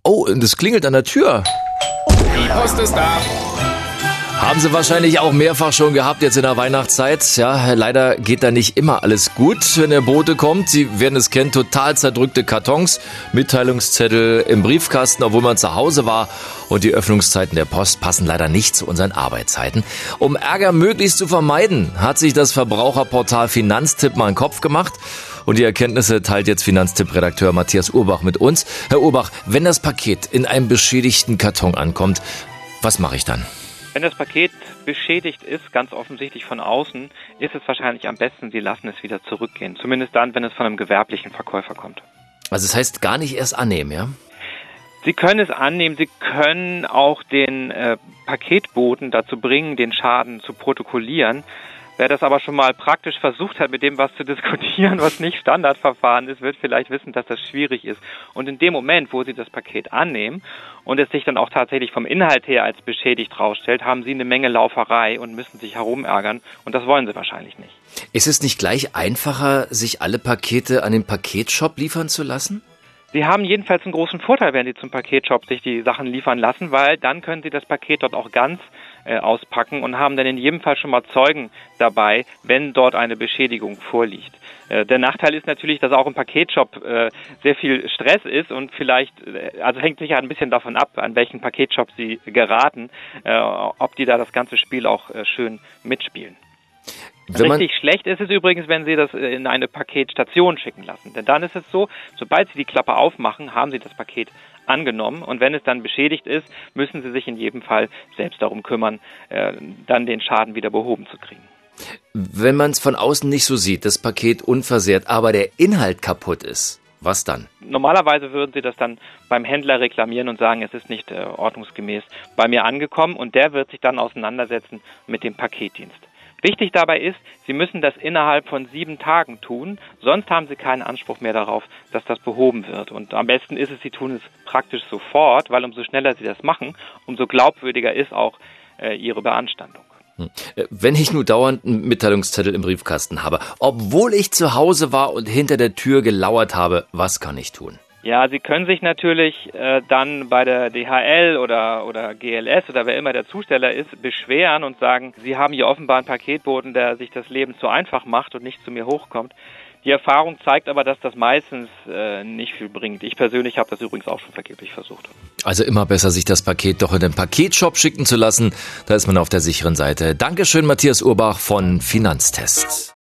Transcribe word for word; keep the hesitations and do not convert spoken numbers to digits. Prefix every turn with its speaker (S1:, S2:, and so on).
S1: Oh, das klingelt an der Tür.
S2: Die Post ist da.
S1: Haben Sie wahrscheinlich auch mehrfach schon gehabt jetzt in der Weihnachtszeit. Ja, leider geht da nicht immer alles gut, wenn der Bote kommt. Sie werden es kennen, total zerdrückte Kartons, Mitteilungszettel im Briefkasten, obwohl man zu Hause war. Und die Öffnungszeiten der Post passen leider nicht zu unseren Arbeitszeiten. Um Ärger möglichst zu vermeiden, hat sich das Verbraucherportal Finanztipp mal einen Kopf gemacht. Und die Erkenntnisse teilt jetzt Finanztipp-Redakteur Matthias Urbach mit uns. Herr Urbach, wenn das Paket in einem beschädigten Karton ankommt, was mache ich dann?
S3: Wenn das Paket beschädigt ist, ganz offensichtlich von außen, ist es wahrscheinlich am besten, Sie lassen es wieder zurückgehen. Zumindest dann, wenn es von einem gewerblichen Verkäufer kommt.
S1: Also das heißt, gar nicht erst annehmen, ja?
S3: Sie können es annehmen, Sie können auch den äh, Paketboten dazu bringen, den Schaden zu protokollieren. Wer das aber schon mal praktisch versucht hat, mit dem was zu diskutieren, was nicht Standardverfahren ist, wird vielleicht wissen, dass das schwierig ist. Und in dem Moment, wo Sie das Paket annehmen und es sich dann auch tatsächlich vom Inhalt her als beschädigt rausstellt, haben Sie eine Menge Lauferei und müssen sich herumärgern. Und das wollen Sie wahrscheinlich nicht.
S1: Ist es nicht gleich einfacher, sich alle Pakete an den Paketshop liefern zu lassen?
S3: Sie haben jedenfalls einen großen Vorteil, wenn Sie zum Paketshop sich die Sachen liefern lassen, weil dann können Sie das Paket dort auch ganz äh, auspacken und haben dann in jedem Fall schon mal Zeugen dabei, wenn dort eine Beschädigung vorliegt. Äh, der Nachteil ist natürlich, dass auch im Paketshop äh, sehr viel Stress ist und vielleicht, äh, also hängt sicher ein bisschen davon ab, an welchen Paketshop Sie geraten, äh, ob die da das ganze Spiel auch äh, schön mitspielen. Richtig schlecht ist es übrigens, wenn Sie das in eine Paketstation schicken lassen. Denn dann ist es so, sobald Sie die Klappe aufmachen, haben Sie das Paket angenommen. Und wenn es dann beschädigt ist, müssen Sie sich in jedem Fall selbst darum kümmern, äh, dann den Schaden wieder behoben zu kriegen.
S1: Wenn man es von außen nicht so sieht, das Paket unversehrt, aber der Inhalt kaputt ist, was dann?
S3: Normalerweise würden Sie das dann beim Händler reklamieren und sagen, es ist nicht äh, ordnungsgemäß bei mir angekommen. Und der wird sich dann auseinandersetzen mit dem Paketdienst. Wichtig dabei ist, Sie müssen das innerhalb von sieben Tagen tun, sonst haben Sie keinen Anspruch mehr darauf, dass das behoben wird. Und am besten ist es, Sie tun es praktisch sofort, weil umso schneller Sie das machen, umso glaubwürdiger ist auch äh, Ihre Beanstandung.
S1: Wenn ich nur dauernd einen Mitteilungszettel im Briefkasten habe, obwohl ich zu Hause war und hinter der Tür gelauert habe, was kann ich tun?
S3: Ja, Sie können sich natürlich äh, dann bei der D H L oder oder G L S oder wer immer der Zusteller ist, beschweren und sagen, Sie haben hier offenbar einen Paketboten, der sich das Leben zu einfach macht und nicht zu mir hochkommt. Die Erfahrung zeigt aber, dass das meistens äh, nicht viel bringt. Ich persönlich habe das übrigens auch schon vergeblich versucht.
S1: Also immer besser, sich das Paket doch in den Paketshop schicken zu lassen. Da ist man auf der sicheren Seite. Dankeschön, Matthias Urbach von Finanztest.